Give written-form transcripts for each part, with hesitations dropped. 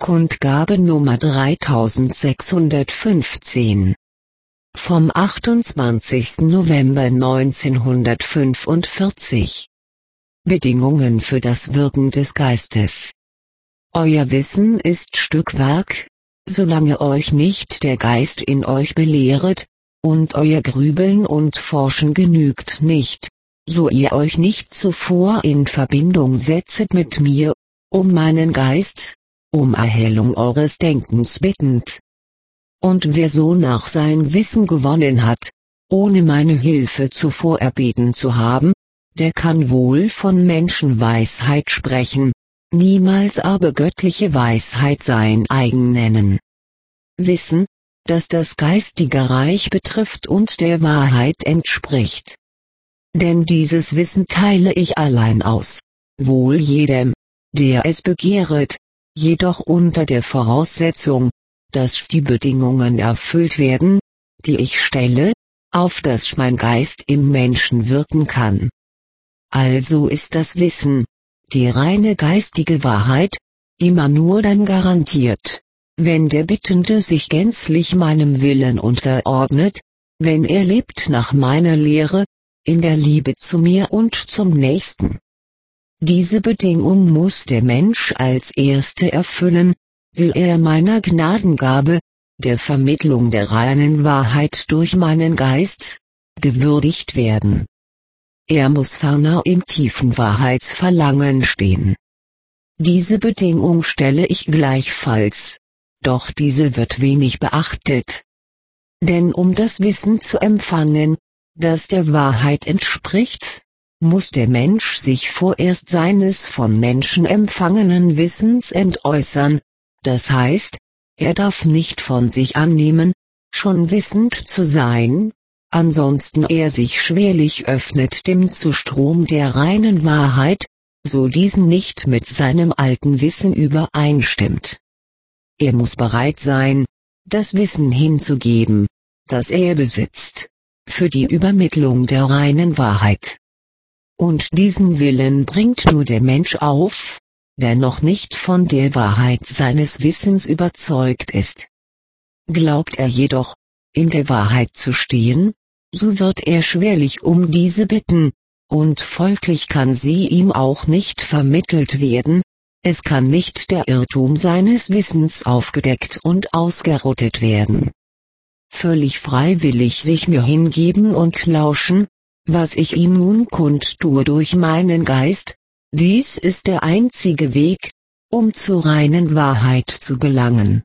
Kundgabe Nummer 3615. Vom 28. November 1945. Bedingungen für das Wirken des Geistes. Euer Wissen ist Stückwerk, solange euch nicht der Geist in euch belehret, und euer Grübeln und Forschen genügt nicht, so ihr euch nicht zuvor in Verbindung setzet mit mir, um meinen Geist, um Erhellung eures Denkens bittend. Und wer so nach sein Wissen gewonnen hat, ohne meine Hilfe zuvor erbeten zu haben, der kann wohl von Menschenweisheit sprechen, niemals aber göttliche Weisheit sein eigen nennen. Wissen, dass das geistige Reich betrifft und der Wahrheit entspricht. Denn dieses Wissen teile ich allein aus, wohl jedem, der es begehret, jedoch unter der Voraussetzung, dass die Bedingungen erfüllt werden, die ich stelle, auf dass mein Geist im Menschen wirken kann. Also ist das Wissen, die reine geistige Wahrheit, immer nur dann garantiert, wenn der Bittende sich gänzlich meinem Willen unterordnet, wenn er lebt nach meiner Lehre, in der Liebe zu mir und zum Nächsten. Diese Bedingung muss der Mensch als erste erfüllen, will er meiner Gnadengabe, der Vermittlung der reinen Wahrheit durch meinen Geist, gewürdigt werden. Er muss ferner im tiefen Wahrheitsverlangen stehen. Diese Bedingung stelle ich gleichfalls, doch diese wird wenig beachtet. Denn um das Wissen zu empfangen, das der Wahrheit entspricht, muss der Mensch sich vorerst seines von Menschen empfangenen Wissens entäußern, das heißt, er darf nicht von sich annehmen, schon wissend zu sein, ansonsten er sich schwerlich öffnet dem Zustrom der reinen Wahrheit, so diesen nicht mit seinem alten Wissen übereinstimmt. Er muss bereit sein, das Wissen hinzugeben, das er besitzt, für die Übermittlung der reinen Wahrheit. Und diesen Willen bringt nur der Mensch auf, der noch nicht von der Wahrheit seines Wissens überzeugt ist. Glaubt er jedoch, in der Wahrheit zu stehen, so wird er schwerlich um diese bitten, und folglich kann sie ihm auch nicht vermittelt werden, es kann nicht der Irrtum seines Wissens aufgedeckt und ausgerottet werden. Völlig freiwillig sich mir hingeben und lauschen, was ich ihm nun kundtue durch meinen Geist, dies ist der einzige Weg, um zur reinen Wahrheit zu gelangen.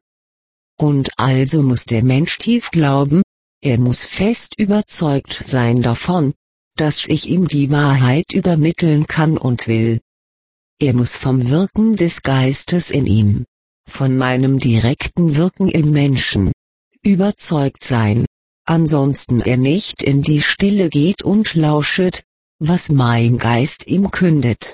Und also muss der Mensch tief glauben, er muss fest überzeugt sein davon, dass ich ihm die Wahrheit übermitteln kann und will. Er muss vom Wirken des Geistes in ihm, von meinem direkten Wirken im Menschen, überzeugt sein, ansonsten er nicht in die Stille geht und lauschet, was mein Geist ihm kündet.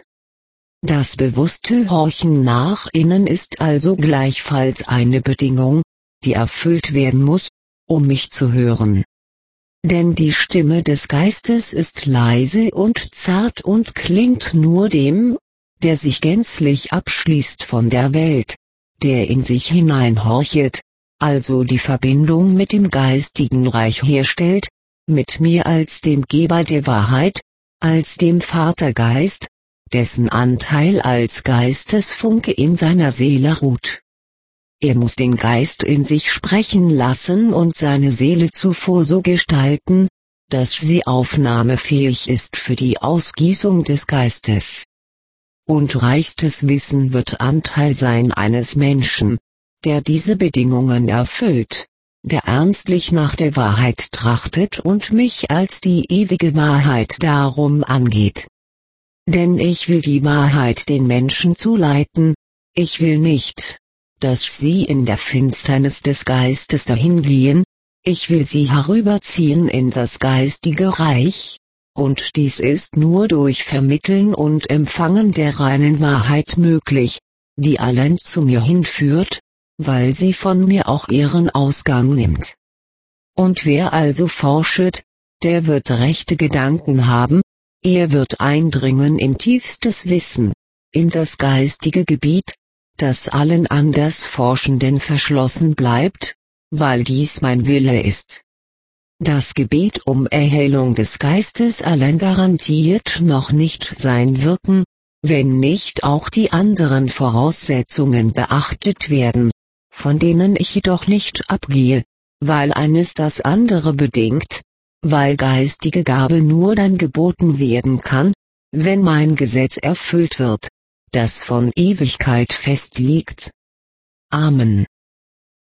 Das bewusste Horchen nach innen ist also gleichfalls eine Bedingung, die erfüllt werden muss, um mich zu hören. Denn die Stimme des Geistes ist leise und zart und klingt nur dem, der sich gänzlich abschließt von der Welt, der in sich hineinhorchet, also die Verbindung mit dem geistigen Reich herstellt, mit mir als dem Geber der Wahrheit, als dem Vatergeist, dessen Anteil als Geistesfunke in seiner Seele ruht. Er muss den Geist in sich sprechen lassen und seine Seele zuvor so gestalten, dass sie aufnahmefähig ist für die Ausgießung des Geistes. Und reichstes Wissen wird Anteil sein eines Menschen, der diese Bedingungen erfüllt, der ernstlich nach der Wahrheit trachtet und mich als die ewige Wahrheit darum angeht. Denn ich will die Wahrheit den Menschen zuleiten, ich will nicht, dass sie in der Finsternis des Geistes dahingehen, ich will sie herüberziehen in das geistige Reich, und dies ist nur durch Vermitteln und Empfangen der reinen Wahrheit möglich, die allein zu mir hinführt, weil sie von mir auch ihren Ausgang nimmt. Und wer also forschet, der wird rechte Gedanken haben, er wird eindringen in tiefstes Wissen, in das geistige Gebiet, das allen anders Forschenden verschlossen bleibt, weil dies mein Wille ist. Das Gebet um Erhellung des Geistes allein garantiert noch nicht sein Wirken, wenn nicht auch die anderen Voraussetzungen beachtet werden, von denen ich jedoch nicht abgehe, weil eines das andere bedingt, weil geistige Gabe nur dann geboten werden kann, wenn mein Gesetz erfüllt wird, das von Ewigkeit festliegt. Amen.